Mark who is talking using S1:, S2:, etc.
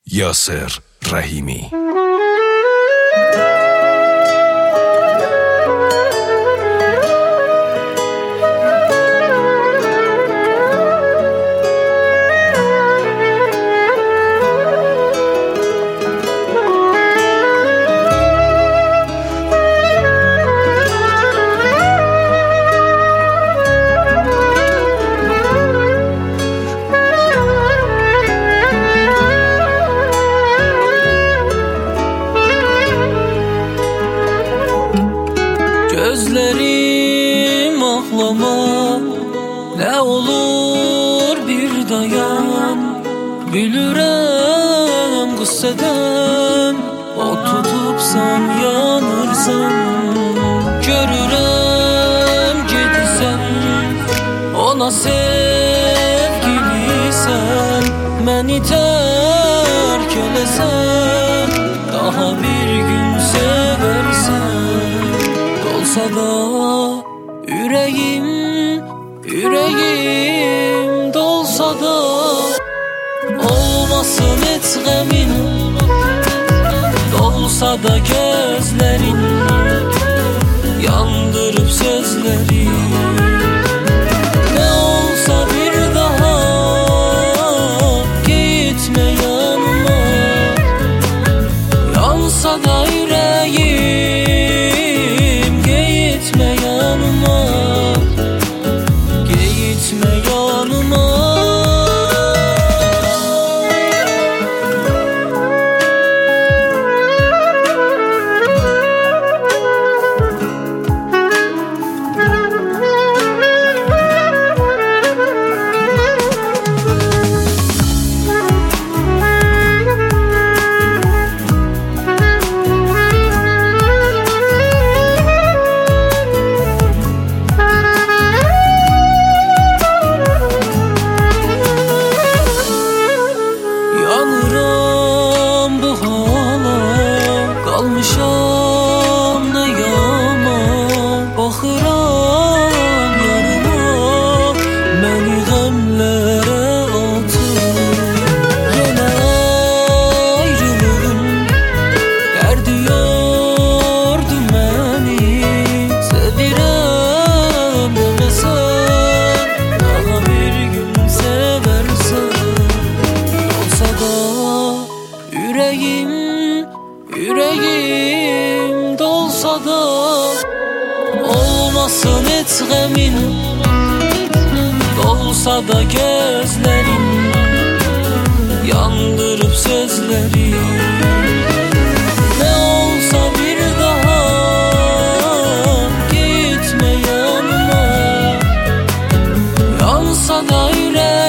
S1: Yasir Rahimi.
S2: Gözlerim ağlama, ne olur bir dayan. Bilirəm qüssədən, o tutubsan yanırsan. Görürəm gedirsən, ona sevgilisən. Məni tərk eləsən, daha bir gün sevərsən. Dolsa da ürəyim, ürəyim dolsa da olmasın heç qəmin. Dolsa da gözlərin yandırıb sözləri. Ne olsa bir daha gitme yanıma. Yansa da yüreğim gitme yanıma. Gitme yanıma. Yanıram bu hala, qalmışam da yama. Baxıram yarıma, məni qəmlərə atır. Yenə ayrılığın dərdi yordu məni. Sevirəm deməsən, daha bir gün sevərsən. Yüreğim, yüreğim dolsa da olmasın heç qəmin. Dolsa da gözlərin yandırıb sözləri. Ne olsa bir daha gitme yanıma. Yansa da yüreğim